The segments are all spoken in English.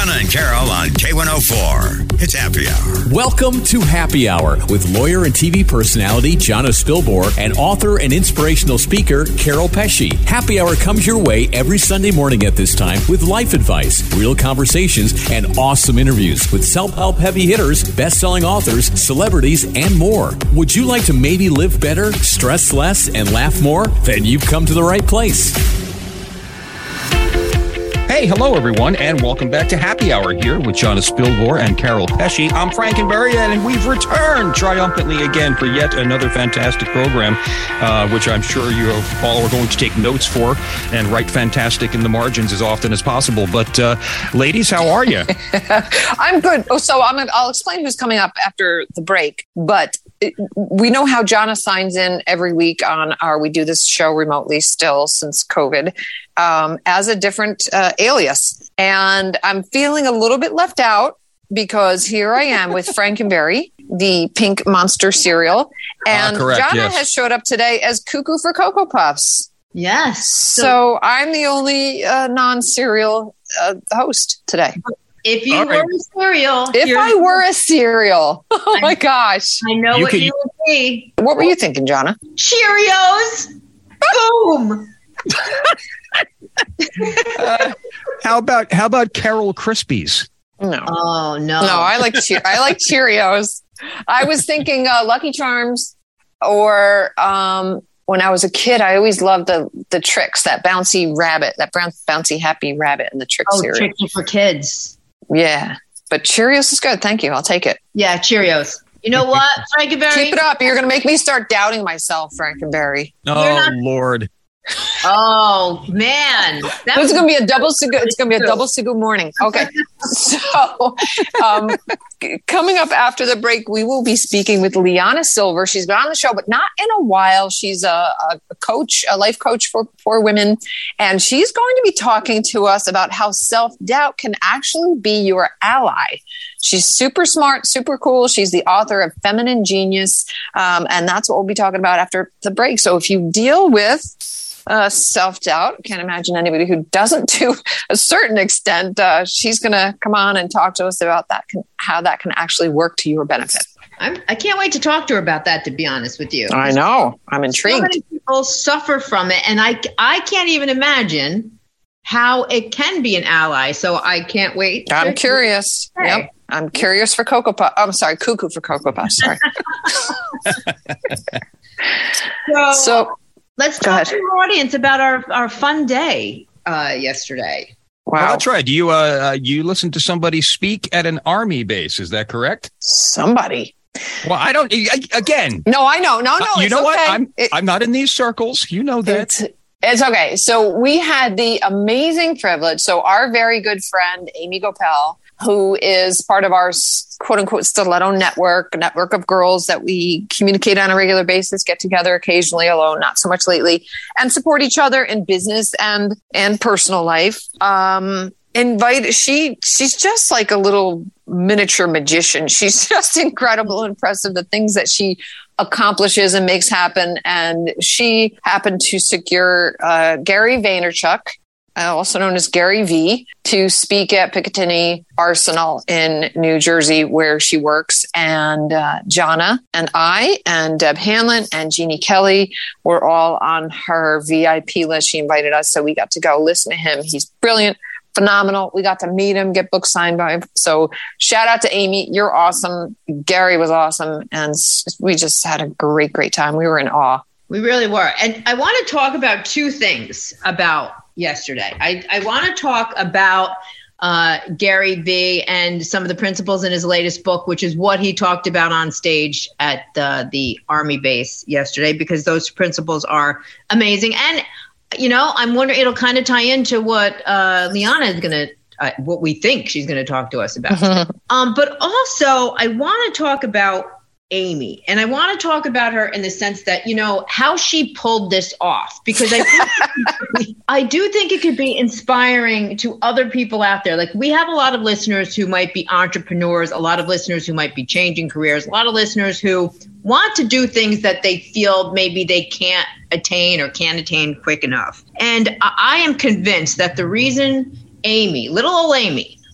Jana and Carol on K104. It's Happy Hour. Welcome to Happy Hour with lawyer and TV personality Jana Spilbor and author and inspirational speaker Carol Pesci. Happy Hour comes your way every Sunday morning at this time with life advice, real conversations, and awesome interviews with self-help heavy hitters, best-selling authors, celebrities, and more. Would you like to maybe live better, stress less, and laugh more? Then you've come to the right place. Hey, hello everyone, and welcome back to Happy Hour here with Jana Spilbor and Carol Pesci. I'm Frankenberry, and we've returned triumphantly again for yet another fantastic program, which I'm sure you all are going to take notes for and write fantastic in the margins as often as possible. But ladies, how are you? I'm good. Oh, so I'll explain who's coming up after the break, but we know how Jana signs in every week on we do this show remotely still since COVID, as a different alias. And I'm feeling a little bit left out because here I am with Frankenberry, the pink monster cereal. And correct, Jana yes. has showed up today as Cuckoo for Cocoa Puffs. Yes. So I'm the only non-cereal host today. If you were a cereal. If I were a cereal. Oh my gosh. I know what you would be. What were you thinking, Jana? Cheerios. Boom. How about Carol Krispies? No. Oh, no. No, I like Cheerios. I was thinking Lucky Charms, or when I was a kid, I always loved the Tricks, that bouncy rabbit, that bouncy happy rabbit in the Tricks series. Tricky for kids. Yeah, but Cheerios is good. Thank you. I'll take it. Yeah, Cheerios. You know what, Frankenberry? Keep it up. You're going to make me start doubting myself, Frankenberry. Oh, Lord. Oh, man. It's going to be a double Sugu. It's going to be a double Sugu morning. Okay. So coming up after the break, we will be speaking with Liana Silver. She's been on the show, but not in a while. She's a coach, a life coach for women. And she's going to be talking to us about how self-doubt can actually be your ally. She's super smart, super cool. She's the author of Feminine Genius. And that's what we'll be talking about after the break. So if you deal with self-doubt, can't imagine anybody who doesn't to a certain extent, she's going to come on and talk to us about that, how that can actually work to your benefit. I can't wait to talk to her about that, to be honest with you. I know. I'm intrigued. So many people suffer from it, and I can't even imagine how it can be an ally. So I can't wait. I'm curious. Okay. Yep. I'm curious for Cocoa Puff. I'm sorry, Cuckoo for Cocoa Puffs. Sorry. So let's talk to our audience about our fun day yesterday. Wow. Oh, that's right. You listened to somebody speak at an army base. Is that correct? Somebody. Well, I don't. Again. No, I know. No. You know okay. what? I'm not in these circles. You know that. It's okay. So we had the amazing privilege. So our very good friend, Amy Gopal, who is part of our quote unquote stiletto network of girls that we communicate on a regular basis, get together occasionally alone, not so much lately, and support each other in business and personal life. She's just like a little miniature magician. She's just incredible, impressive, the things that she accomplishes and makes happen. And she happened to secure Gary Vaynerchuk, also known as Gary V, to speak at Picatinny Arsenal in New Jersey, where she works. And Jana and I and Deb Hanlon and Jeannie Kelly were all on her VIP list. She invited us, so we got to go listen to him. He's brilliant, phenomenal. We got to meet him, get books signed by him. So shout out to Amy. You're awesome. Gary was awesome. And we just had a great, great time. We were in awe. We really were. And I want to talk about two things about yesterday. I want to talk about Gary V and some of the principles in his latest book, which is what he talked about on stage at the Army base yesterday, because those principles are amazing. And I'm wondering, it'll kind of tie into what Liana is going to, what we think she's going to talk to us about. But also, I want to talk about Amy, and I want to talk about her in the sense that, how she pulled this off, because I do think it could be inspiring to other people out there. Like, we have a lot of listeners who might be entrepreneurs, a lot of listeners who might be changing careers, a lot of listeners who want to do things that they feel maybe they can't attain or can't attain quick enough. And I am convinced that the reason Amy, little old Amy,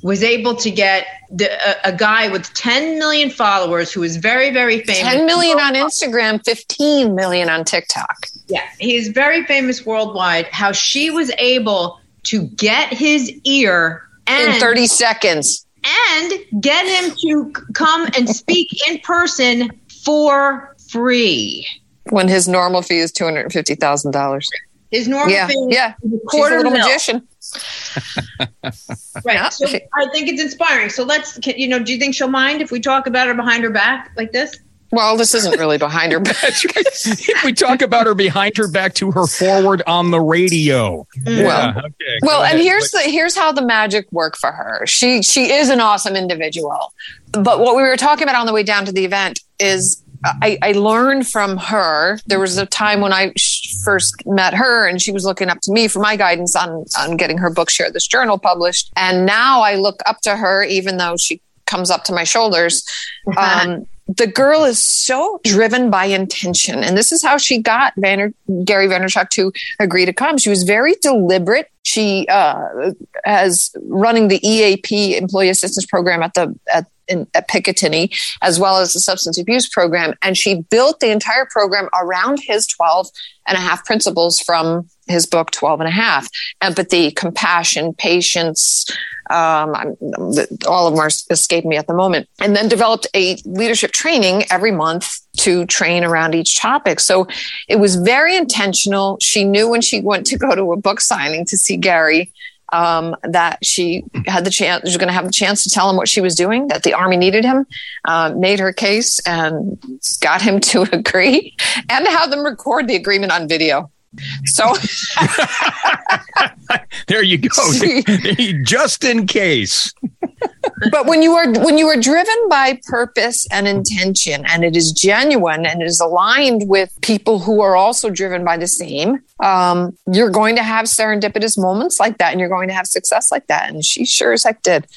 was able to get a guy with 10 million followers who is very, very famous. 10 million on Instagram, 15 million on TikTok. Yeah, he's very famous worldwide. How she was able to get his ear in 30 seconds. And get him to come and speak in person for free. When his normal fee is $250,000. His normal fee is a quarter She's a little magician. Right. So I think it's inspiring. So do you think she'll mind if we talk about her behind her back like this? Well, this isn't really behind her back. If we talk about her behind her back to her forward on the radio. Yeah. Well, and here's how the magic worked for her. She is an awesome individual. But what we were talking about on the way down to the event is I learned from her. There was a time when I first met her and she was looking up to me for my guidance on getting her book Share This Journal published. And now I look up to her, even though she comes up to my shoulders. The girl is so driven by intention. And this is how she got Gary Vaynerchuk to agree to come. She was very deliberate. She has running the EAP, Employee Assistance Program at Picatinny, as well as the substance abuse program. And she built the entire program around his 12 and a half principles from his book, 12 and a half. Empathy, compassion, patience, all of them are escaping me at the moment. And then developed a leadership training every month to train around each topic. So it was very intentional. She knew when she went to go to a book signing to see Gary, that she had she was going to have the chance to tell him what she was doing, that the Army needed him, made her case and got him to agree and have them record the agreement on video. So there you go. Just in case. But when you are driven by purpose and intention, and it is genuine and it is aligned with people who are also driven by the same, you're going to have serendipitous moments like that, and you're going to have success like that. And she sure as heck did.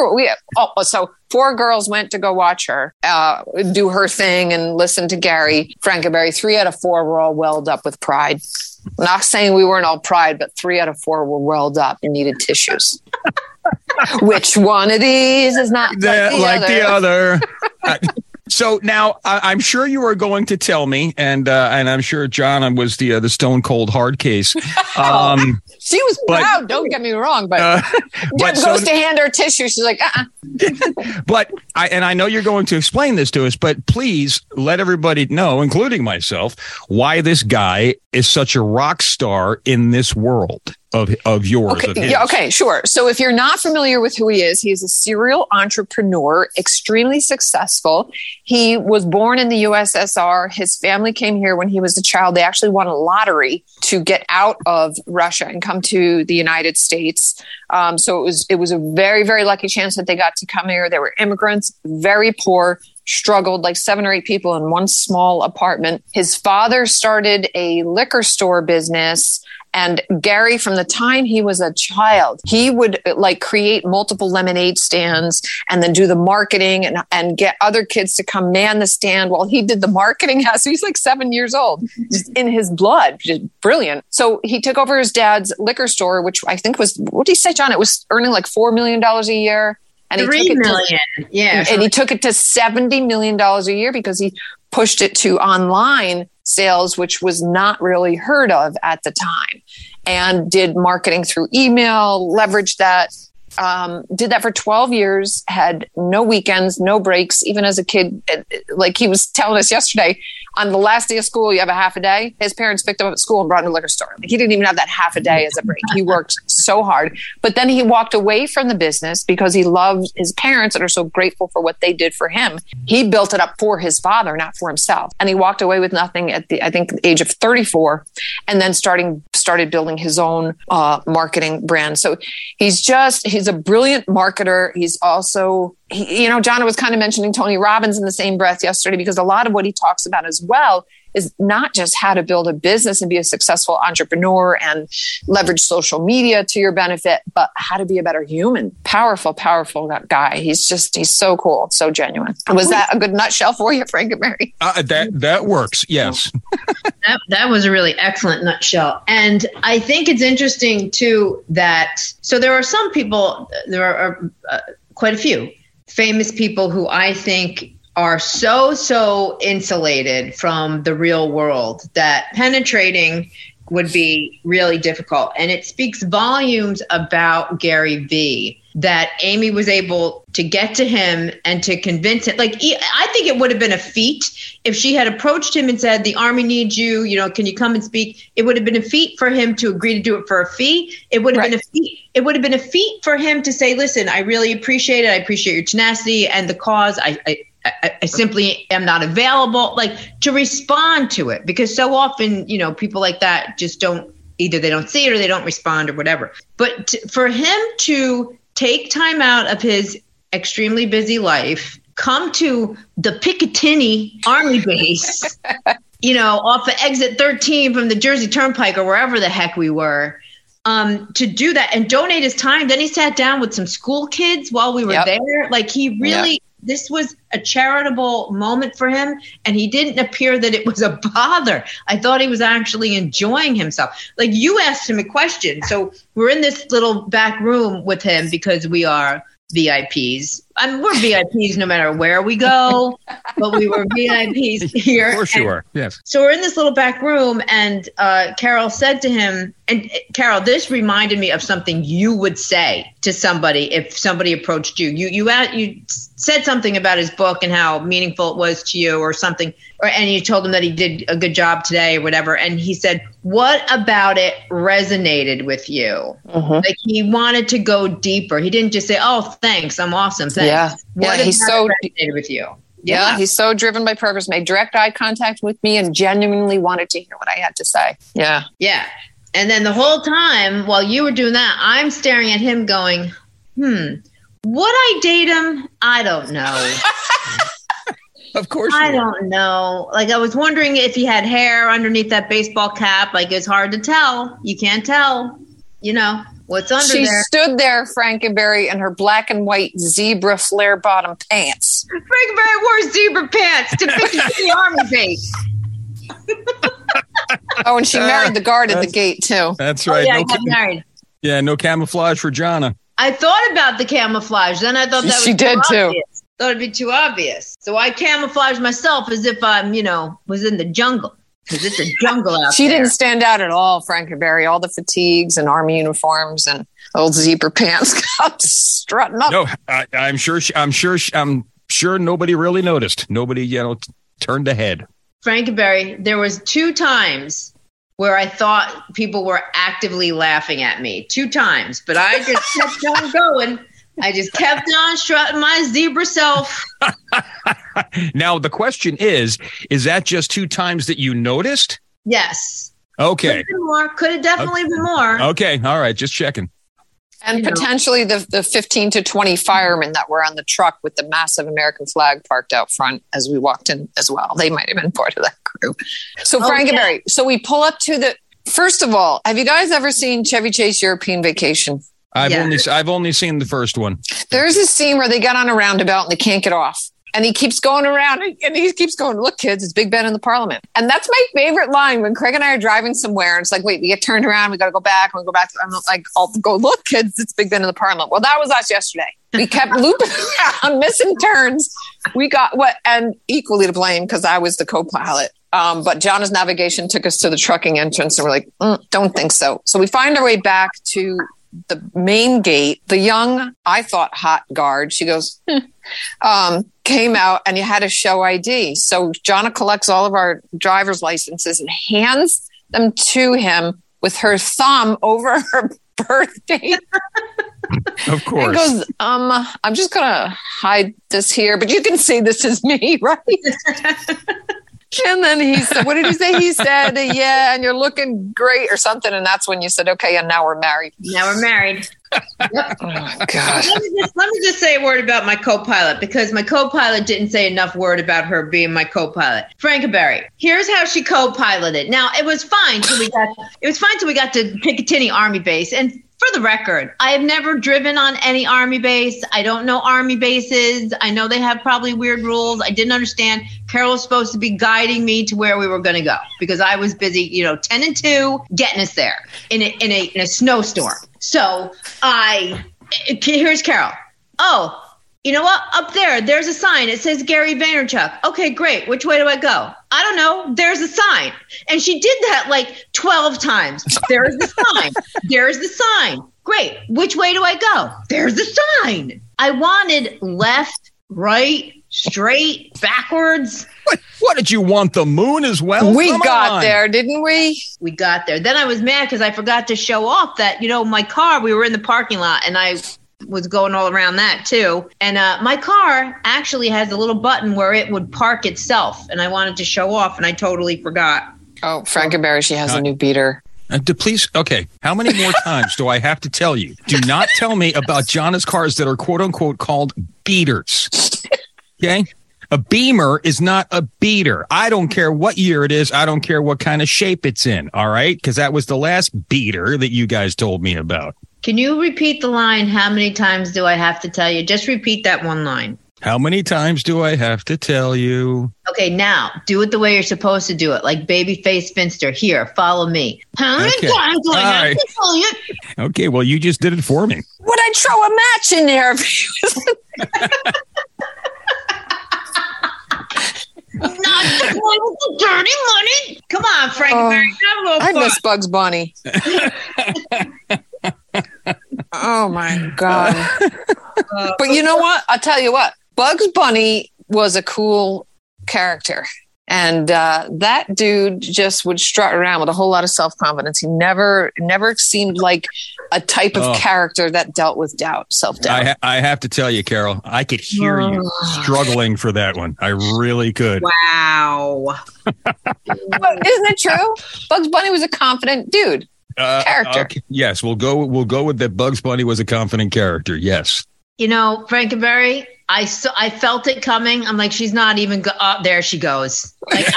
So 4 girls went to go watch her do her thing and listen to Gary Frankenberry. 3 out of 4 were all welled up with pride. I'm not saying we weren't all pride, but 3 out of 4 were welled up and needed tissues. Which one of these is not like the other? So now I'm sure you are going to tell me, and I'm sure John was the stone cold hard case. She was proud. Don't get me wrong, but goes to hand her tissue. She's like, But I know you're going to explain this to us, but please let everybody know, including myself, why this guy is such a rock star in this world of yours. Okay, sure. So if you're not familiar with who he is a serial entrepreneur, extremely successful. He was born in the USSR. His family came here when he was a child. They actually won a lottery to get out of Russia and come to the United States. So it was a very, very lucky chance that they got to come here. They were immigrants, very poor, struggled, like 7 or 8 people in one small apartment. His father started a liquor store business. And Gary, from the time he was a child, he would create multiple lemonade stands and then do the marketing and get other kids to come man the stand while he did the marketing. So he's like 7 years old, just in his blood, just brilliant. So he took over his dad's liquor store, which I think was, what did he say, John? It was earning like $4 million a year. And $3 million. And he took it to $70 million a year because he pushed it to online sales, which was not really heard of at the time, and did marketing through email, leveraged that, did that for 12 years, had no weekends, no breaks. Even as a kid, like he was telling us yesterday, on the last day of school, you have a half a day. His parents picked him up at school and brought him to the liquor store. He didn't even have that half a day as a break. He worked so hard. But then he walked away from the business because he loved his parents and are so grateful for what they did for him. He built it up for his father, not for himself. And he walked away with nothing at the age of 34, and then started building his own marketing brand. So he's a brilliant marketer. He's also, John was kind of mentioning Tony Robbins in the same breath yesterday, because a lot of what he talks about as well is not just how to build a business and be a successful entrepreneur and leverage social media to your benefit, but how to be a better human. Powerful, powerful guy. He's so cool, so genuine. Was that a good nutshell for you, Frank and Mary? That works. Yes. That was a really excellent nutshell. And I think it's interesting too so there are some people, there are quite a few famous people who I think are so insulated from the real world that penetrating would be really difficult. And it speaks volumes about Gary Vee that Amy was able to get to him and to convince him. Like, I think it would have been a feat if she had approached him and said, the Army needs you, can you come and speak? It would have been a feat for him to agree to do it for a fee. It would have been a feat. It would have been a feat for him to say, listen, I really appreciate it. I appreciate your tenacity and the cause. I simply am not available, like, to respond to it, because so often, people like that just either they don't see it or they don't respond or whatever. But for him to take time out of his extremely busy life, come to the Picatinny Army base, off of exit 13 from the Jersey Turnpike or wherever the heck we were, to do that and donate his time. Then he sat down with some school kids while we were there. Like, he really, this was a charitable moment for him, and he didn't appear that it was a bother. I thought he was actually enjoying himself. Like, you asked him a question. So we're in this little back room with him because we are VIPs. We're VIPs no matter where we go, but we were VIPs here. For sure, yes. So we're in this little back room, and Carol said to him, and Carol, this reminded me of something you would say to somebody if somebody approached you. You said something about his book and how meaningful it was to you or something, and you told him that he did a good job today or whatever, and he said, what about it resonated with you? Mm-hmm. Like, he wanted to go deeper. He didn't just say, oh, thanks, I'm awesome, thanks. What he's so resonated with you? Yeah, he's so driven by purpose, made direct eye contact with me and genuinely wanted to hear what I had to say. Yeah. Yeah. And then the whole time while you were doing that, I'm staring at him going, would I date him? I don't know. Of course. I don't know. Like, I was wondering if he had hair underneath that baseball cap. Like, it's hard to tell. You can't tell, what's under there. She stood there, Frankenberry, in her black and white zebra flare bottom pants. Frankenberry wore zebra pants to the Army base. Oh, and she married the guard at the gate, too. That's right. Oh, yeah, I got married. Yeah, no camouflage for Jonna. I thought about the camouflage. Then I thought that was she did, too. Thought it'd be too obvious. So I camouflaged myself as if I'm, was in the jungle. Because it's a jungle out there. She didn't stand out at all, Frankenberry. All the fatigues and Army uniforms and old zebra pants got strutting up. No, I'm sure nobody really noticed. Nobody, turned ahead. Frankenberry, there was 2 times where I thought people were actively laughing at me. 2 times, but I just kept on going. I just kept on strutting my zebra self. Now, the question is that just 2 times that you noticed? Yes. Okay. Could have definitely been more. Okay. All right. Just checking. And potentially the 15 to 20 firemen that were on the truck with the massive American flag parked out front as we walked in as well. They might have been part of that crew. So Frankenberry, so we pull up to first of all, have you guys ever seen Chevy Chase European Vacation? I've only seen the first one. There's a scene where they get on a roundabout and they can't get off. And he keeps going around and he keeps going, look, kids, it's Big Ben in the Parliament. And that's my favorite line when Craig and I are driving somewhere. And it's like, wait, we get turned around. We got to go back. And we go back. I'm like, I'll go, look, kids, it's Big Ben in the Parliament. Well, that was us yesterday. We kept looping around, missing turns. We got and equally to blame because I was the co-pilot. But Jonna's navigation took us to the trucking entrance and we're like, don't think so. So we find our way back to the main gate. The young, I thought, hot guard, she goes, came out and you had to show ID. So Jonna collects all of our driver's licenses and hands them to him with her thumb over her birth date. Of course. And goes, I'm just going to hide this here, but you can see this is me, right? And then he said, what did he say? He said, yeah, and you're looking great or something. And that's when you said, okay, and now we're married. Now we're married. Oh, God. Let me just say a word about my co-pilot, because my co-pilot didn't say enough word about her being my co-pilot. Frankenberry, here's how she co-piloted. Now, it was fine till we got to Picatinny Army Base. And for the record, I have never driven on any Army base. I don't know Army bases. I know they have probably weird rules. I didn't understand. Carol was supposed to be guiding me to where we were going to go because I was busy, 10 and 2, getting us there in a snowstorm. So here's Carol. Oh, you know what? Up there's a sign. It says Gary Vaynerchuk. Okay, great. Which way do I go? I don't know. There's a sign. And she did that like 12 times. There's the sign. There's the sign. Great. Which way do I go? There's the sign. I wanted left, right, straight, backwards. What did you want? The moon as well? We got there, didn't we? We got there. Then I was mad because I forgot to show off that, my car, we were in the parking lot and I was going all around that too. And my car actually has a little button where it would park itself. And I wanted to show off and I totally forgot. Oh, Frankenberry, she has a new beater. Please, okay. How many more times do I have to tell you? Do not tell me about Jana's cars that are quote unquote called beaters. Okay? A Beamer is not a beater. I don't care what year it is. I don't care what kind of shape it's in. All right? Because that was the last beater that you guys told me about. Can you repeat the line? How many times do I have to tell you? Just repeat that one line. How many times do I have to tell you? Okay, now do it the way you're supposed to do it, like Babyface Finster. Here, follow me. How many times do I have to tell you? Okay, well, you just did it for me. Would I throw a match in there? Not the boy with the dirty money. Come on, Frankenberry. Have a little fun. I miss Bugs Bunny. Oh, my God. But you know what? I'll tell you what. Bugs Bunny was a cool character. And that dude just would strut around with a whole lot of self-confidence. He never seemed like a type of character that dealt with self-doubt. I have to tell you, Carol, I could hear you struggling for that one. I really could. Wow. But isn't it true? Bugs Bunny was a confident dude. Character. Okay. Yes, we'll go with that. Bugs Bunny was a confident character. Yes. Frankenberry, I felt it coming. I'm like, she's not even there she goes. Like,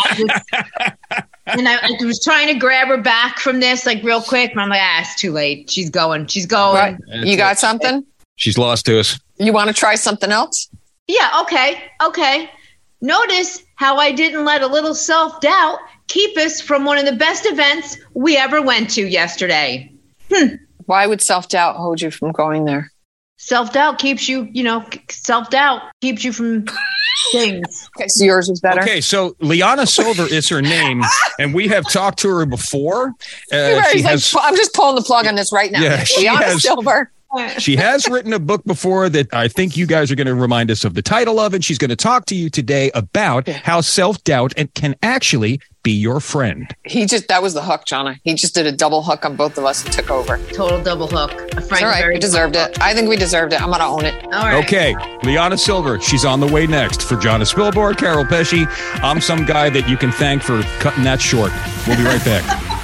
I was trying to grab her back from this, like, real quick. And I'm like, it's too late. She's going. Right. You got something? She's lost to us. You want to try something else? Yeah. Okay. Notice how I didn't let a little self-doubt keep us from one of the best events we ever went to yesterday. Why would self-doubt hold you from going there? Self-doubt keeps you, self-doubt keeps you from things. Okay, so yours was better. Okay, so Liana Silver is her name, and we have talked to her before. I'm just pulling the plug on this right now. Yeah, Liana Silver. She has written a book before that I think you guys are going to remind us of the title of, and she's going to talk to you today about how self-doubt can actually be your friend. That was the hook, Jonna. He just did a double hook on both of us and took over. Total double hook. All right, we deserved it. I think we deserved it. I'm going to own it. All right. Okay, Liana Silver, she's on the way next. For Jonna Spilborn, Carol Pesci, I'm some guy that you can thank for cutting that short. We'll be right back.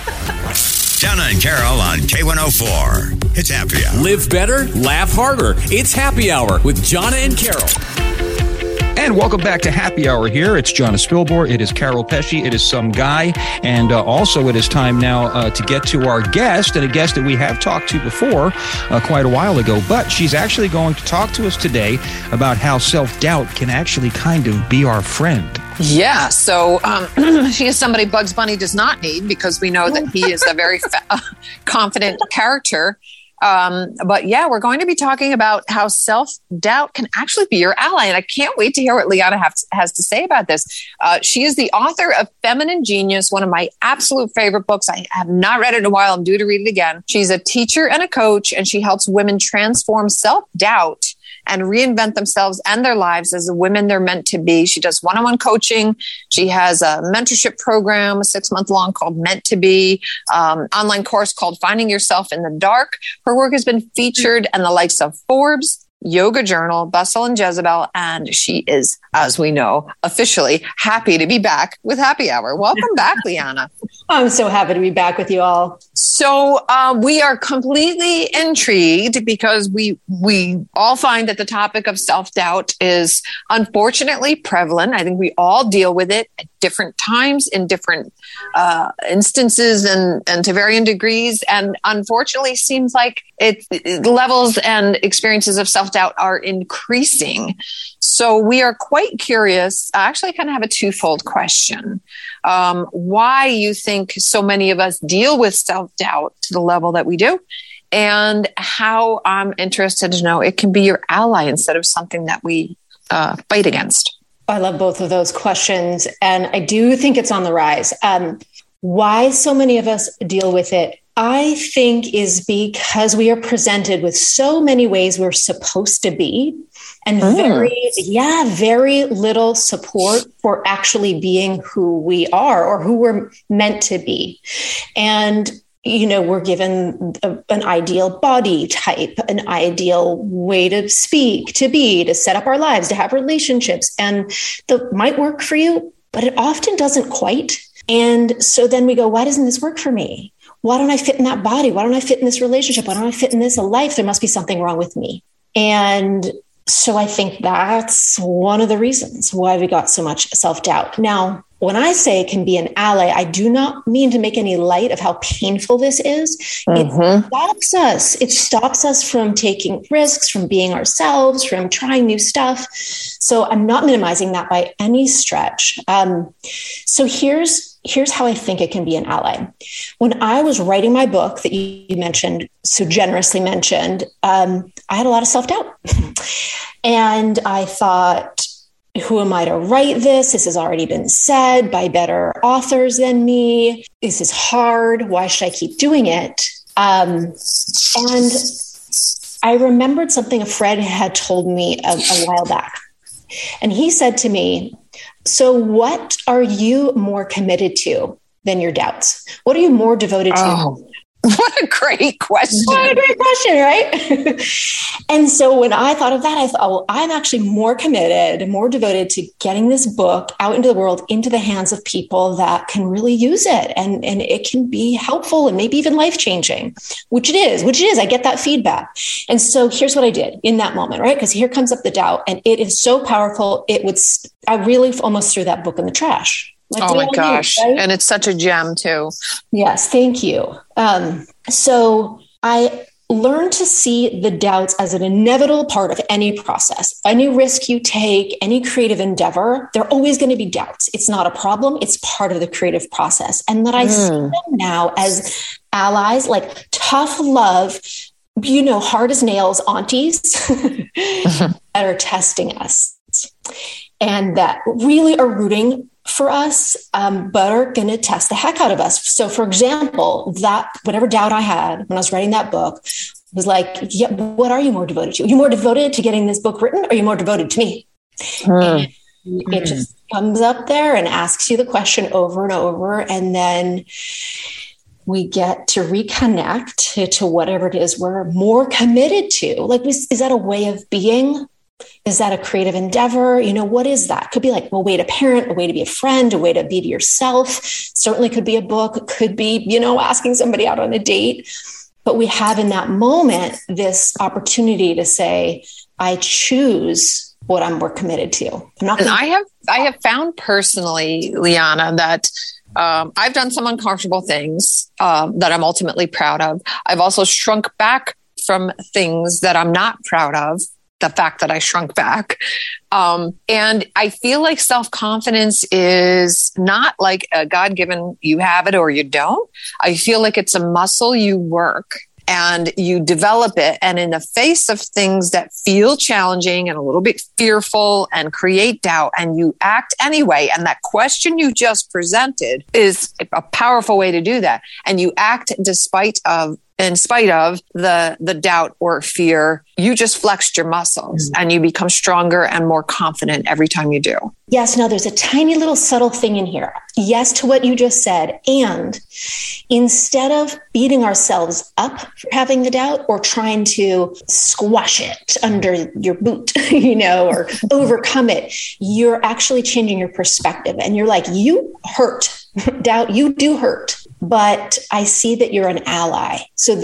Jonna and Carol on K104. It's Happy Hour. Live better, laugh harder. It's Happy Hour with Jonna and Carol. And welcome back to Happy Hour here. It's Jonna Spilborn. It is Carol Pesci. It is some guy. And also it is time now to get to our guest, and a guest that we have talked to before quite a while ago. But she's actually going to talk to us today about how self-doubt can actually kind of be our friend. Yeah, so she is somebody Bugs Bunny does not need, because we know that he is a very confident character. But yeah, we're going to be talking about how self-doubt can actually be your ally. And I can't wait to hear what Liana has to say about this. She is the author of Feminine Genius, one of my absolute favorite books. I have not read it in a while. I'm due to read it again. She's a teacher and a coach, and she helps women transform self-doubt and reinvent themselves and their lives as the women they're meant to be. She does one-on-one coaching. She has a mentorship program, a 6-month long, called Meant to Be, online course called Finding Yourself in the Dark. Her work has been featured in the likes of Forbes, yoga journal, Bustle and Jezebel, and she is, as we know, officially happy to be back with Happy Hour. Welcome back, Liana. I'm so happy to be back with you all. So we are completely intrigued because we all find that the topic of self-doubt is unfortunately prevalent. I think we all deal with it at different times in different instances and to varying degrees. And unfortunately seems like it levels and experiences of self-doubt are increasing. So we are quite curious. I actually kind of have a twofold question. Why you think so many of us deal with self-doubt to the level that we do, and how I'm interested to know it can be your ally instead of something that we fight against. I love both of those questions. And I do think it's on the rise. Why so many of us deal with it, I think, is because we are presented with so many ways we're supposed to be, and very little support for actually being who we are or who we're meant to be. And, you know, we're given an ideal body type, an ideal way to speak, to be, to set up our lives, to have relationships, and that might work for you, but it often doesn't quite. And so then we go, why doesn't this work for me? Why don't I fit in that body? Why don't I fit in this relationship? Why don't I fit in this life? There must be something wrong with me. And so I think that's one of the reasons why we got so much self-doubt. Now, when I say it can be an ally, I do not mean to make any light of how painful this is. It stops us. It stops us from taking risks, from being ourselves, from trying new stuff. So I'm not minimizing that by any stretch. So here's how I think it can be an ally. When I was writing my book that you mentioned, so generously mentioned, I had a lot of self-doubt. And I thought, who am I to write this? This has already been said by better authors than me. This is hard. Why should I keep doing it? And I remembered something a friend had told me a while back. And he said to me, so what are you more committed to than your doubts? What are you more devoted to? What a great question. What a great question, right? And so when I thought of that, I thought, well, I'm actually more committed, more devoted to getting this book out into the world, into the hands of people that can really use it. And it can be helpful and maybe even life-changing, which it is. I get that feedback. And so here's what I did in that moment, right? Because here comes up the doubt, and it is so powerful. I really almost threw that book in the trash. Like, oh my gosh. Right? And it's such a gem too. Yes. Thank you. So I learned to see the doubts as an inevitable part of any process. Any risk you take, any creative endeavor, there are always going to be doubts. It's not a problem. It's part of the creative process. And that I see them now as allies, like tough love, hard as nails aunties that are testing us and that really are rooting for us, but are going to test the heck out of us. So for example, that whatever doubt I had when I was writing that book was like, yeah, what are you more devoted to? Are you more devoted to getting this book written? Or are you more devoted to me? And it just comes up there and asks you the question over and over. And then we get to reconnect to whatever it is we're more committed to. Like, is that a way of being? Is that a creative endeavor? What is that? Could be like a way to parent, a way to be a friend, a way to be to yourself. Certainly could be a book. It could be, asking somebody out on a date. But we have in that moment this opportunity to say, I choose what I'm more committed to. I have found personally, Liana, that I've done some uncomfortable things that I'm ultimately proud of. I've also shrunk back from things that I'm not proud of. The fact that I shrunk back. And I feel like self-confidence is not like a God-given, you have it or you don't. I feel like it's a muscle you work and you develop it. And in the face of things that feel challenging and a little bit fearful and create doubt, and you act anyway. And that question you just presented is a powerful way to do that. And you act despite of in spite of the doubt or fear, you just flexed your muscles and you become stronger and more confident every time you do. Yes. Now there's a tiny little subtle thing in here. Yes to what you just said. And instead of beating ourselves up for having the doubt or trying to squash it under your boot, or overcome it, you're actually changing your perspective. And you're like, you hurt. Doubt, you do hurt, but I see that you're an ally. So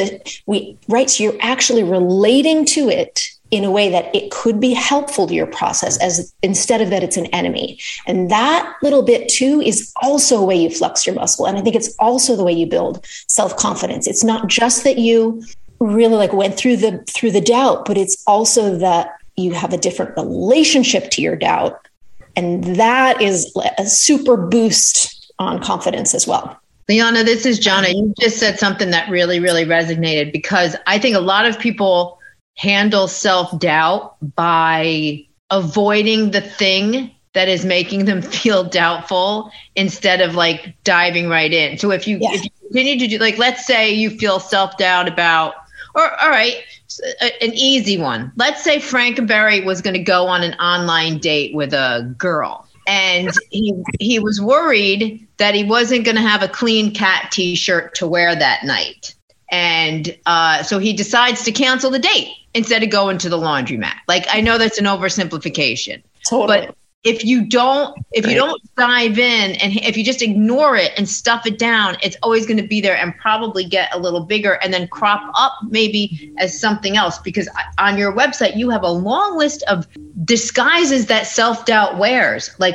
so you're actually relating to it in a way that it could be helpful to your process, as instead of that it's an enemy. And that little bit too is also a way you flex your muscle. And I think it's also the way you build self-confidence. It's not just that you really went through the doubt, but it's also that you have a different relationship to your doubt. And that is a super boost on confidence as well. Liana, this is Jana. You just said something that really, really resonated, because I think a lot of people handle self-doubt by avoiding the thing that is making them feel doubtful instead of diving right in. So if you continue to do, let's say you feel self-doubt about, or all right, an easy one. Let's say Frankenberry was going to go on an online date with a girl. And he was worried that he wasn't going to have a clean cat T-shirt to wear that night. And so he decides to cancel the date instead of going to the laundromat. I know that's an oversimplification. Totally. But if you don't dive in, and if you just ignore it and stuff it down, it's always going to be there and probably get a little bigger and then crop up maybe as something else. Because on your website, you have a long list of disguises that self-doubt wears, like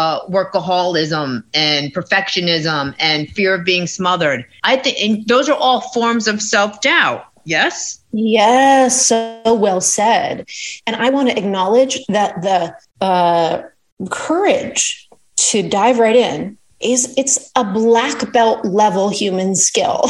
workaholism and perfectionism and fear of being smothered. I think those are all forms of self-doubt. Yes? Yes, so well said. And I want to acknowledge that the courage to dive right in it's a black belt level human skill.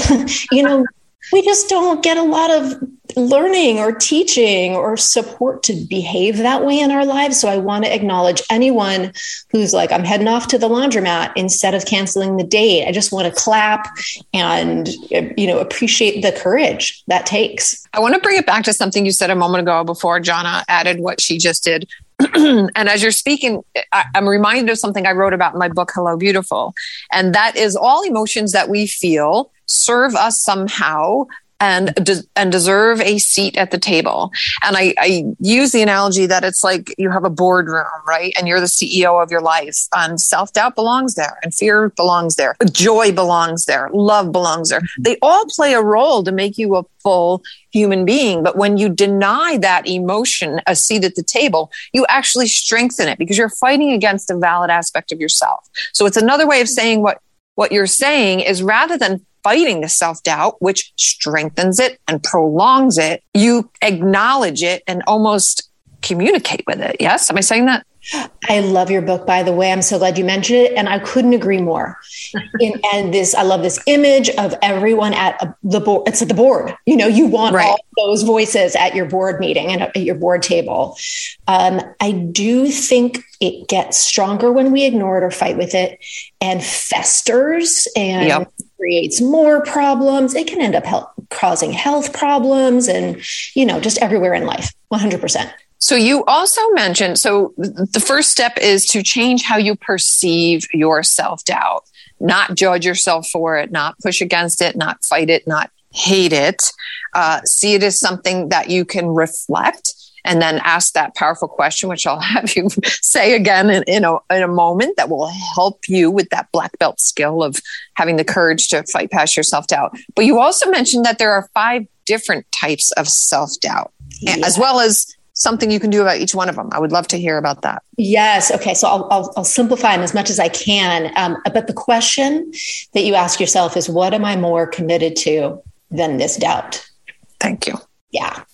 We just don't get a lot of learning or teaching or support to behave that way in our lives. So I want to acknowledge anyone who's like, I'm heading off to the laundromat instead of canceling the date. I just want to clap and, appreciate the courage that takes. I want to bring it back to something you said a moment ago before Jana added what she just did. And as you're speaking, I'm reminded of something I wrote about in my book, Hello, Beautiful. And that is all emotions that we feel serve us somehow and deserve a seat at the table. And I use the analogy that it's like you have a boardroom, right? And you're the CEO of your life. And self-doubt belongs there, and fear belongs there. Joy belongs there. Love belongs there. They all play a role to make you a full human being. But when you deny that emotion a seat at the table, you actually strengthen it because you're fighting against a valid aspect of yourself. So it's another way of saying what you're saying is, rather than fighting the self-doubt, which strengthens it and prolongs it, you acknowledge it and almost communicate with it. Yes? Am I saying that? I love your book, by the way. I'm so glad you mentioned it. And I couldn't agree more. I love this image of everyone at the board. It's at the board. You want all those voices at your board meeting and at your board table. I do think it gets stronger when we ignore it or fight with it, and festers and creates more problems. It can end up causing health problems and, just everywhere in life, 100%. So you also mentioned, the first step is to change how you perceive your self-doubt, not judge yourself for it, not push against it, not fight it, not hate it. See it as something that you can reflect and then ask that powerful question, which I'll have you say again in a moment, that will help you with that black belt skill of having the courage to fight past your self-doubt. But you also mentioned that there are 5 different types of self-doubt, as well as something you can do about each one of them. I would love to hear about that. Yes. Okay. So I'll simplify them as much as I can. But the question that you ask yourself is, what am I more committed to than this doubt? Thank you. Yeah.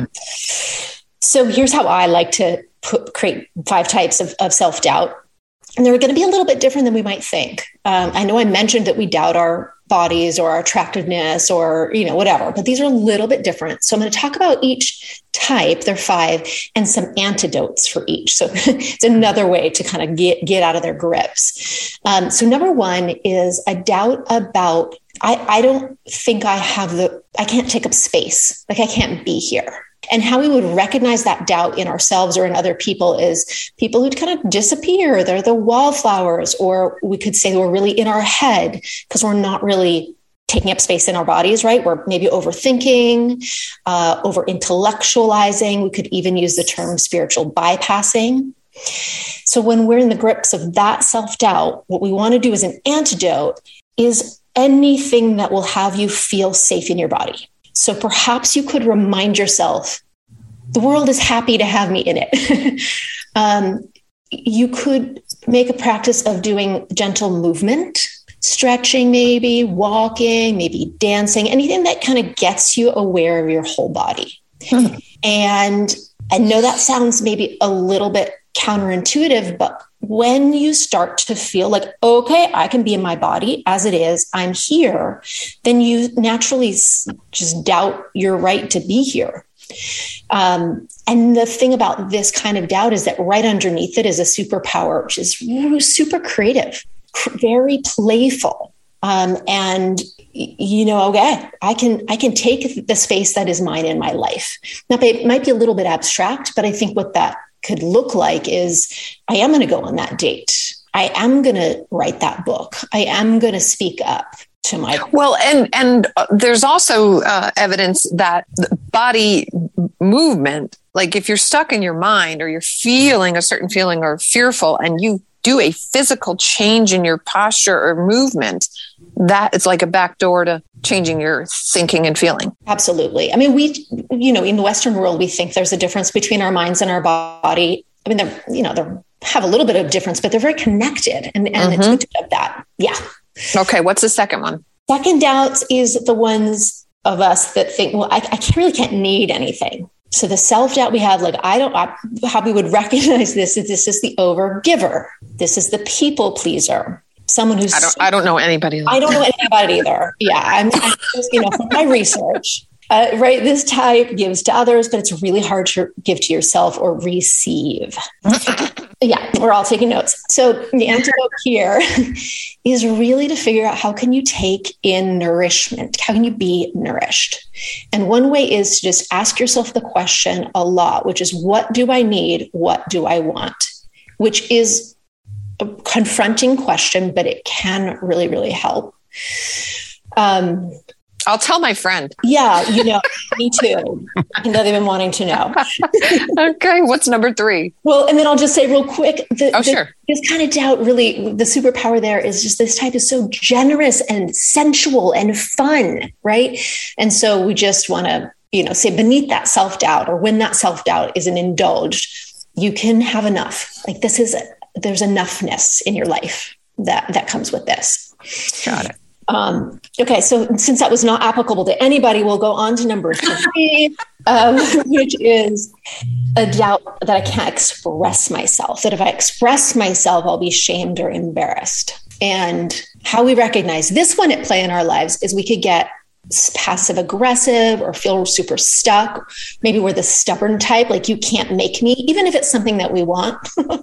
So here's how I like to create 5 types of self-doubt. And they're going to be a little bit different than we might think. I know I mentioned that we doubt our bodies or our attractiveness or, whatever, but these are a little bit different. So I'm going to talk about each type, there are 5, and some antidotes for each. So it's another way to kind of get out of their grips. So number 1 is a doubt about I don't think I can't take up space. Like I can't be here. And how we would recognize that doubt in ourselves or in other people is people who kind of disappear. They're the wallflowers, or we could say we're really in our head because we're not really taking up space in our bodies, right? We're maybe overthinking, over intellectualizing. We could even use the term spiritual bypassing. So when we're in the grips of that self-doubt, what we want to do as an antidote is anything that will have you feel safe in your body. So perhaps you could remind yourself, the world is happy to have me in it. You could make a practice of doing gentle movement, stretching, maybe walking, maybe dancing, anything that kind of gets you aware of your whole body. And I know that sounds maybe a little bit counterintuitive, but when you start to feel like, okay, I can be in my body as it is, I'm here, then you naturally just doubt your right to be here. And the thing about this kind of doubt is that right underneath it is a superpower, which is super creative, very playful. And okay, I can take the space that is mine in my life. Now, it might be a little bit abstract, but I think what that could look like is I am going to go on that date. I am going to write that book. I am going to speak up to my... Well, and there's also evidence that body movement, like if you're stuck in your mind or you're feeling a certain feeling or fearful and you do a physical change in your posture or movement, that is like a back door to changing your thinking and feeling. Absolutely. I mean, in the Western world, we think there's a difference between our minds and our body. I mean, they have a little bit of difference, but they're very connected. And it's good to have that. Yeah. Okay. What's the second one? Second doubts is the ones of us that think, well, I can't need anything. So the self-doubt we have, like, how we would recognize this is the overgiver. This is the people pleaser. Someone who's... I don't know anybody. I don't know anybody either. Yeah. I'm just, from my research, right. This type gives to others, but it's really hard to give to yourself or receive. Yeah. We're all taking notes. So the antidote here is really to figure out how can you take in nourishment? How can you be nourished? And one way is to just ask yourself the question a lot, which is, what do I need? What do I want? Which is a confronting question, but it can really, really help. I'll tell my friend. Yeah, me too. I know they've been wanting to know. Okay, what's number 3? Well, and then I'll just say real quick, sure. This kind of doubt, really, the superpower there is just this type is so generous and sensual and fun, right? And so we just want to, say beneath that self-doubt, or when that self-doubt isn't indulged, you can have enough. Like there's enoughness in your life that comes with this. Got it. Okay, so since that was not applicable to anybody, we'll go on to number 3, which is a doubt that I can't express myself, that if I express myself, I'll be shamed or embarrassed. And how we recognize this one at play in our lives is we could get passive aggressive or feel super stuck. Maybe we're the stubborn type, like you can't make me, even if it's something that we want.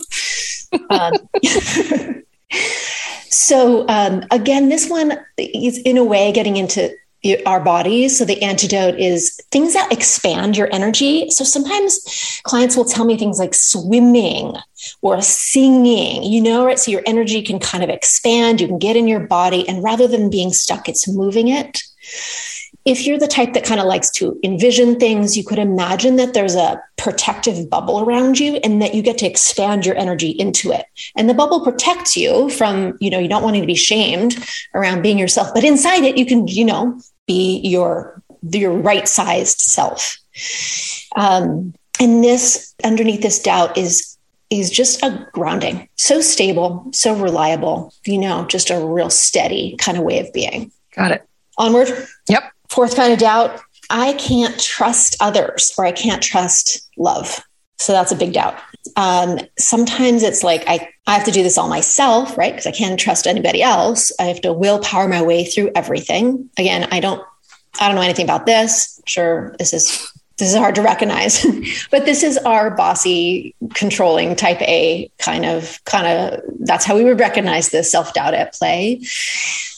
So again, this one is in a way getting into our bodies. So the antidote is things that expand your energy. So sometimes clients will tell me things like swimming or singing, right? So your energy can kind of expand. You can get in your body, and rather than being stuck, it's moving it. If you're the type that kind of likes to envision things, you could imagine that there's a protective bubble around you and that you get to expand your energy into it. And the bubble protects you from, you don't wanting to be shamed around being yourself, but inside it, you can, be your right-sized self. And this, underneath this doubt is just a grounding, so stable, so reliable, just a real steady kind of way of being. Got it. Onward. Yep. 4th kind of doubt, I can't trust others, or I can't trust love. So that's a big doubt. Sometimes it's like, I have to do this all myself, right? Because I can't trust anybody else. I have to willpower my way through everything. Again, I don't know anything about this. Sure, this is hard to recognize, but this is our bossy, controlling type A kind of, that's how we would recognize the self-doubt at play.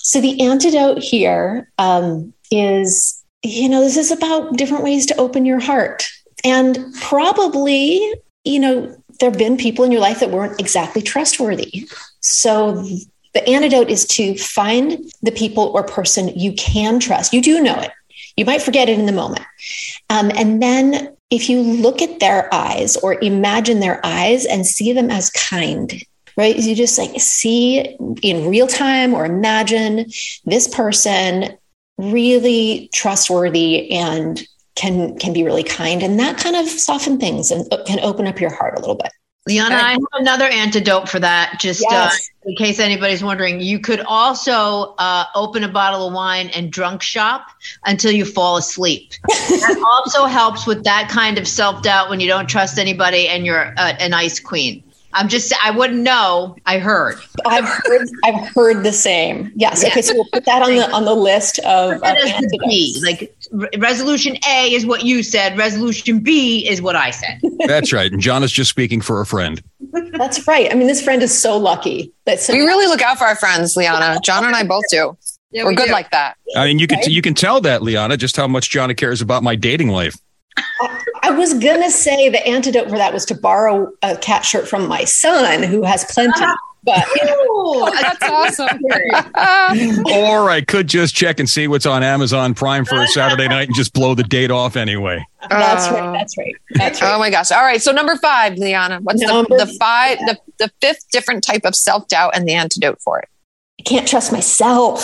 So the antidote here is, this is about different ways to open your heart. And probably, there have been people in your life that weren't exactly trustworthy. So the antidote is to find the people or person you can trust. You do know it. You might forget it in the moment. And then if you look at their eyes or imagine their eyes and see them as kind, right? You just see in real time or imagine this person really trustworthy and can be really kind. And that kind of soften things and can open up your heart a little bit. Liana, I have another antidote for that. Just in case anybody's wondering, you could also open a bottle of wine and drunk shop until you fall asleep. That also helps with that kind of self-doubt when you don't trust anybody and you're an ice queen. I wouldn't know. I heard. I've heard the same. Yes. Okay. So we'll put that on the list of B. Resolution A is what you said. Resolution B is what I said. That's right. And John is just speaking for a friend. That's right. I mean, this friend is so lucky. We really look out for our friends, Liana. John and I both do. Yeah, We're good like that. I mean, you can tell that, Liana, just how much John cares about my dating life. I was going to say the antidote for that was to borrow a cat shirt from my son, who has plenty. But that's awesome. Or I could just check and see what's on Amazon Prime for a Saturday night and just blow the date off anyway. That's right. Oh my gosh. All right. So number 5, Liana, what's the fifth different type of self-doubt and the antidote for it? I can't trust myself.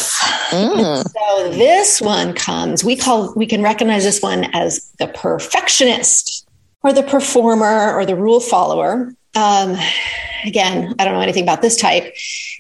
So this one comes, we can recognize this one as the perfectionist or the performer or the rule follower. Again, I don't know anything about this type.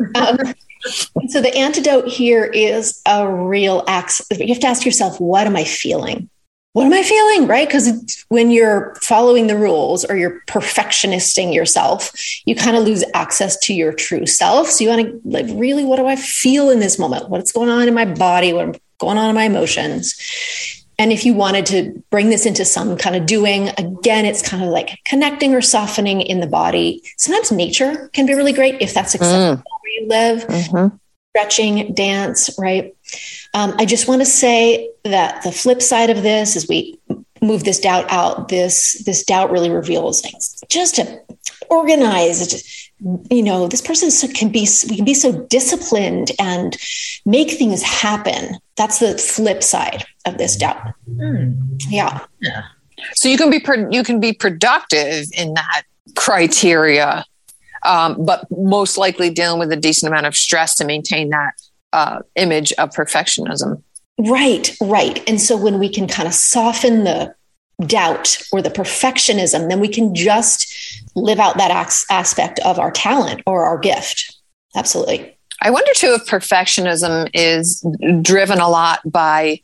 So the antidote here is a real you have to ask yourself, what am I feeling? What am I feeling? Right? Because when you're following the rules or you're perfectionisting yourself, you kind of lose access to your true self. So you want to really, what do I feel in this moment? What's going on in my body? What's going on in my emotions? And if you wanted to bring this into some kind of doing, again, it's kind of like connecting or softening in the body. Sometimes nature can be really great if that's acceptable where you live. Stretching, dance, right? I just want to say that the flip side of this, as we move this doubt out, this doubt really reveals things. Just to organize, this person can be so disciplined and make things happen. That's the flip side of this doubt. Yeah. So you can be productive in that criteria, but most likely dealing with a decent amount of stress to maintain that image of perfectionism. Right. And so when we can kind of soften the doubt or the perfectionism, then we can just live out that aspect of our talent or our gift. Absolutely. I wonder too if perfectionism is driven a lot by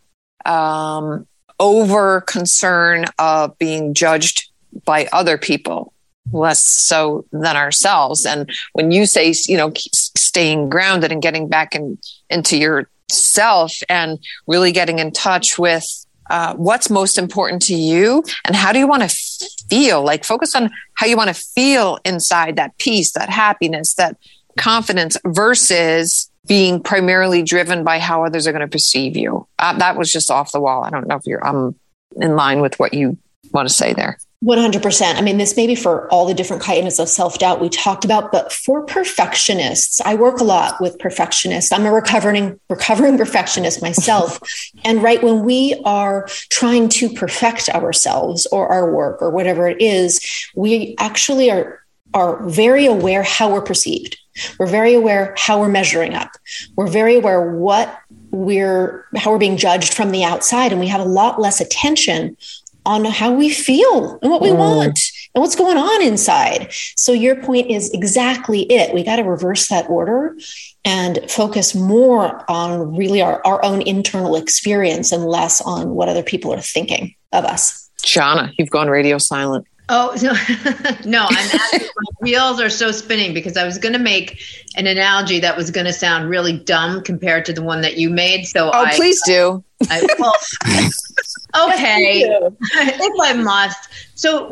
over concern of being judged by other people, less so than ourselves. And when you say, staying grounded and getting back into yourself and really getting in touch with what's most important to you and how do you want to feel, focus on how you want to feel inside, that peace, that happiness, that confidence versus being primarily driven by how others are going to perceive you. That was just off the wall. I don't know if I'm in line with what you want to say there. 100%. I mean, this may be for all the different kinds of self-doubt we talked about, but for perfectionists, I work a lot with perfectionists. I'm a recovering perfectionist myself. And right when we are trying to perfect ourselves or our work or whatever it is, we actually are very aware how we're perceived. We're very aware how we're measuring up. We're very aware how we're being judged from the outside. And we have a lot less attention on how we feel and what we want and what's going on inside. So your point is exactly it. We got to reverse that order and focus more on really our own internal experience and less on what other people are thinking of us. Shauna, you've gone radio silent. Oh, no, my wheels are so spinning because I was going to make an analogy that was going to sound really dumb compared to the one that you made. So please do. Okay, if I must. So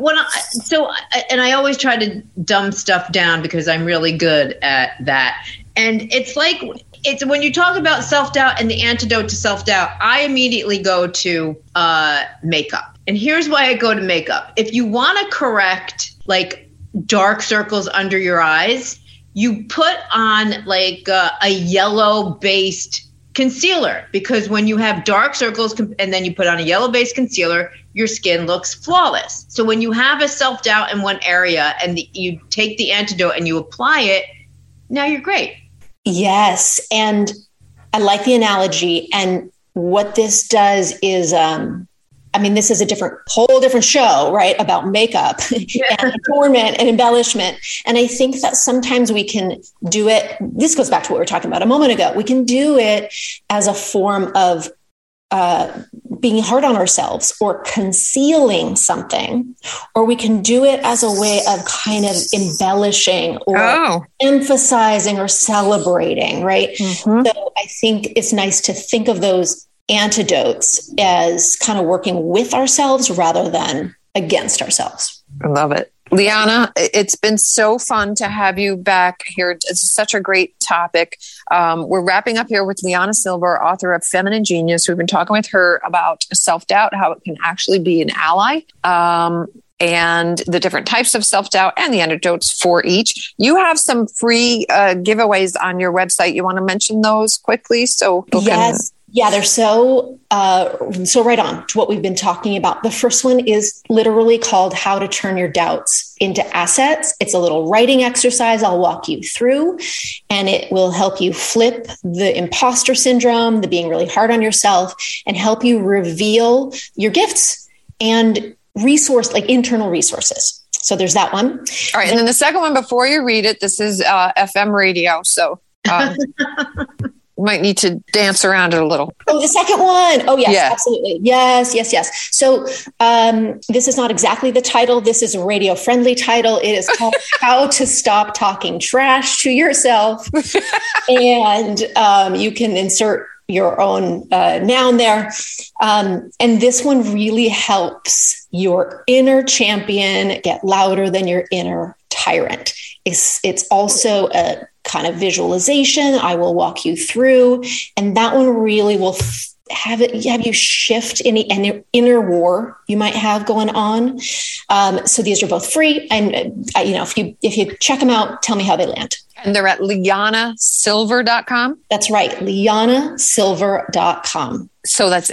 I always try to dumb stuff down because I'm really good at that. And it's when you talk about self-doubt and the antidote to self-doubt, I immediately go to makeup. And here's why I go to makeup. If you want to correct like dark circles under your eyes, you put on like a yellow-based concealer, because when you have dark circles and then you put on a yellow-based concealer, your skin looks flawless. So when you have a self-doubt in one area and you take the antidote and you apply it, now you're great. Yes. And I like the analogy. And what this does is, this is a whole different show, right? About makeup and adornment and embellishment. And I think that sometimes we can do it. This goes back to what we were talking about a moment ago. We can do it as a form of being hard on ourselves or concealing something, or we can do it as a way of kind of embellishing or emphasizing or celebrating, right? Mm-hmm. So I think it's nice to think of those antidotes as kind of working with ourselves rather than against ourselves. I love it. Liana, it's been so fun to have you back here. It's such a great topic. We're wrapping up here with Liana Silver, author of Feminine Genius. We've been talking with her about self-doubt, how it can actually be an ally, and the different types of self-doubt and the antidotes for each. You have some free giveaways on your website. You want to mention those quickly? Yes. Yeah, they're so right on to what we've been talking about. The first one is literally called How to Turn Your Doubts into Assets. It's a little writing exercise I'll walk you through, and it will help you flip the imposter syndrome, the being really hard on yourself, and help you reveal your gifts and internal resources. So there's that one. All right. And then the second one, before you read it, this is FM radio. So might need to dance around it a little. Oh, the second one. Oh, yes, absolutely. Yes. So this is not exactly the title. This is a radio-friendly title. It is called How to Stop Talking Trash to Yourself. And you can insert your own noun there. And this one really helps your inner champion get louder than your inner tyrant. It's also a kind of visualization I will walk you through. And that one really will have you shift any inner war you might have going on. So these are both free. And if you check them out, tell me how they land. And they're at LianaSilver.com. That's right. LianaSilver.com. So that's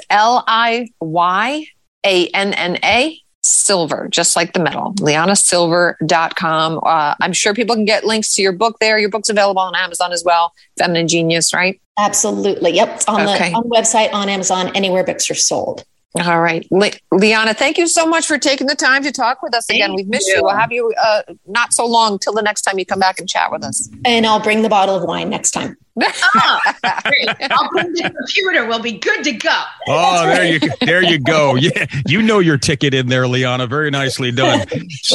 LIYANNA Silver, just like the metal. LianaSilver.com. I'm sure people can get links to your book there. Your book's available on Amazon as well. Feminine Genius, right? Absolutely. Yep. It's on the website, on Amazon, anywhere books are sold. All right. Liana, thank you so much for taking the time to talk with us again. We've missed you. We'll have you not so long till the next time you come back and chat with us. And I'll bring the bottle of wine next time. Great. I'll bring the computer. We'll be good to go. Oh, there you go. Yeah, you know your ticket in there, Liana. Very nicely done. So,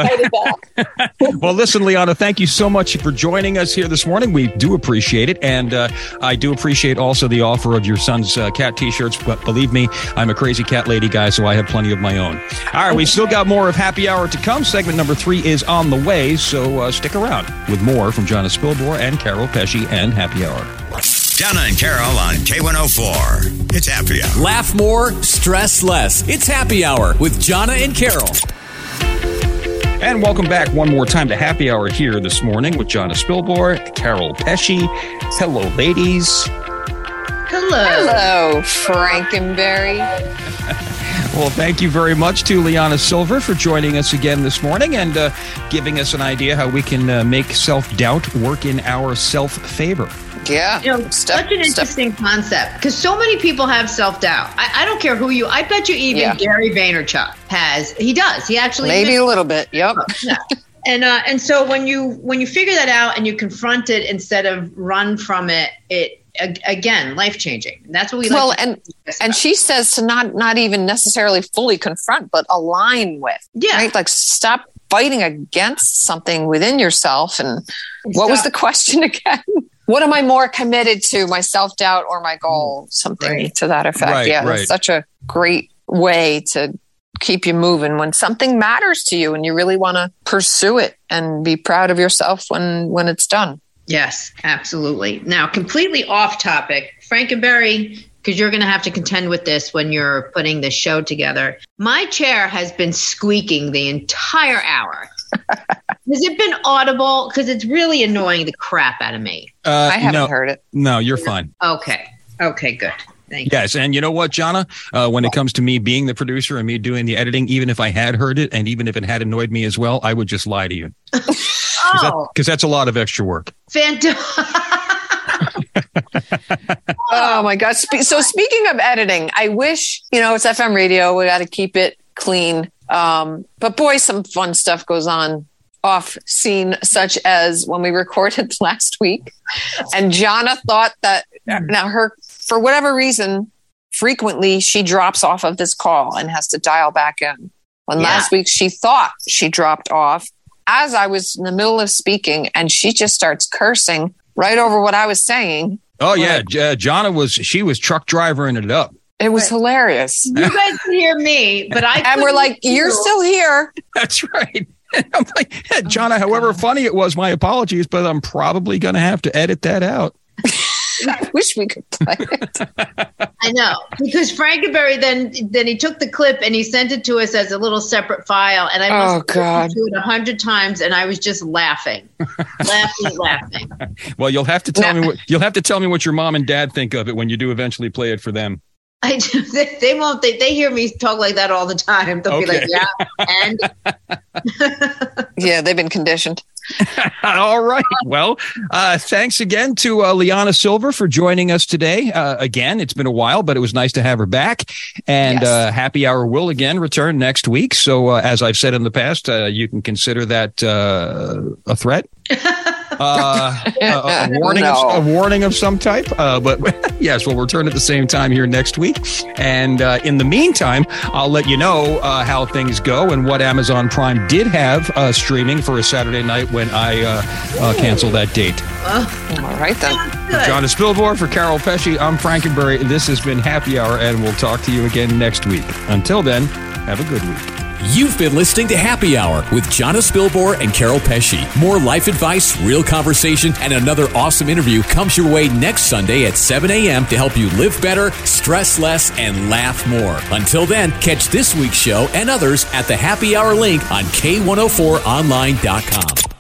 well, listen, Liana, thank you so much for joining us here this morning. We do appreciate it, and I do appreciate also the offer of your son's cat T-shirts. But believe me, I'm a crazy cat lady guy, so I have plenty of my own. All right, we've still got more of Happy Hour to come. Segment number 3 is on the way, so stick around with more from Jonna Spilborn and Carol Pesci and Happy Hour. Jonna and Carol on K104. It's Happy Hour. Laugh more, stress less. It's Happy Hour with Jonna and Carol. And welcome back one more time to Happy Hour here this morning with Jonna Spilborn, Carol Pesci. Hello, ladies. Hello, Frankenberry. Well, thank you very much to Liana Silver for joining us again this morning and giving us an idea how we can make self-doubt work in our self-favor. Yeah. Such an interesting concept because so many people have self-doubt. I don't care who I bet you even Gary Vaynerchuk has. He does. He actually. Maybe a little bit. Yep. Yeah. And so when you figure that out and you confront it instead of run from it, again, life-changing. That's what we like. Well, and she says to not even necessarily fully confront, but align with. Yeah. Right? Like stop fighting against something within yourself. And what was the question again? What am I more committed to, my self-doubt or my goal? Something to that effect. Right, That's such a great way to keep you moving when something matters to you and you really want to pursue it and be proud of yourself when it's done. Yes, absolutely. Now, completely off topic, Frankenberry, because you're going to have to contend with this when you're putting the show together. My chair has been squeaking the entire hour. Has it been audible? Because it's really annoying the crap out of me. I haven't heard it. No, you're fine. Okay, good. Thank you. Yes, and you know what, Jonna? When it comes to me being the producer and me doing the editing, even if I had heard it and even if it had annoyed me as well, I would just lie to you. Because that's a lot of extra work. Fantastic. Oh, my God. So speaking of editing, I wish, it's FM radio. We got to keep it clean. But boy, some fun stuff goes on off scene, such as when we recorded last week. And Jonna thought that now for whatever reason, frequently she drops off of this call and has to dial back in. When last week she thought she dropped off as I was in the middle of speaking, and she just starts cursing right over what I was saying. Oh, yeah. Jonna was truck drivering it up. It was hilarious. You guys can hear me, but and we're like, you're still here. That's right. And I'm like, Jonna, however funny it was, my apologies, but I'm probably going to have to edit that out. I wish we could play it. I know, because Frankenberry then he took the clip and he sent it to us as a little separate file, and I must have listened to it 100 times, and I was just laughing. Well, you'll have to tell me what your mom and dad think of it when you do eventually play it for them. I do. They won't. They hear me talk like that all the time. They'll be like, yeah, and yeah, they've been conditioned. All right. Well, thanks again to Liana Silver for joining us today. Again, it's been a while, but it was nice to have her back. And Happy Hour will again return next week. So as I've said in the past, you can consider that a threat. A warning of some type. But yes, we'll return at the same time here next week. And in the meantime, I'll let you know how things go and what Amazon Prime did have streaming for a Saturday night when I canceled that date. All right, then. For Jonna Spilborn, for Carol Pesci, I'm Frankenberry. This has been Happy Hour, and we'll talk to you again next week. Until then, have a good week. You've been listening to Happy Hour with Jonna Spilborn and Carol Pesci. More life advice, real conversation, and another awesome interview comes your way next Sunday at 7 a.m. to help you live better, stress less, and laugh more. Until then, catch this week's show and others at the Happy Hour link on K104online.com.